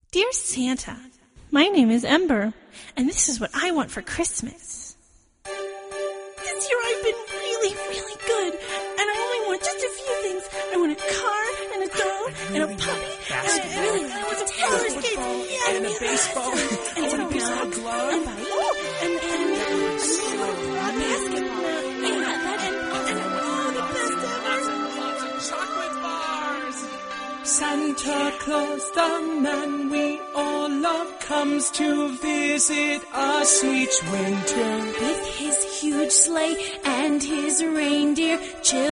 Dear Santa, my name is Ember, and this is what I want for Christmas. This year I've been really, really good, and I only want just a few things. I want a car, and a doll, and a puppy, and I want some roller skates, and a baseball, and a baseball glove, and chocolate bars. Santa Claus, the man we all love, comes to visit us each winter with his huge sleigh and his reindeer.